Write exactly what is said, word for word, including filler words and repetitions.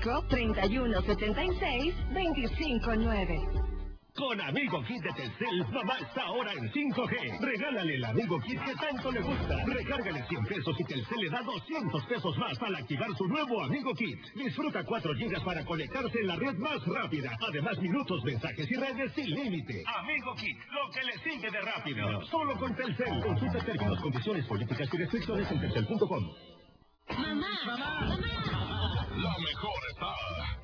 cinco, treinta y uno, setenta y seis, veinticinco, nueve. Con Amigo Kit de Telcel, mamá está ahora en cinco G. Regálale el Amigo Kit que tanto le gusta. Recárgale cien pesos y Telcel le da doscientos pesos más al activar su nuevo Amigo Kit. Disfruta cuatro gigas para conectarse en la red más rápida. Además, minutos, mensajes y redes sin límite. Amigo Kit, lo que le sigue de rápido. Solo con Telcel. Consulta términos, condiciones, políticas y restricciones en telcel punto com. Mamá, mamá, mamá. La mejor está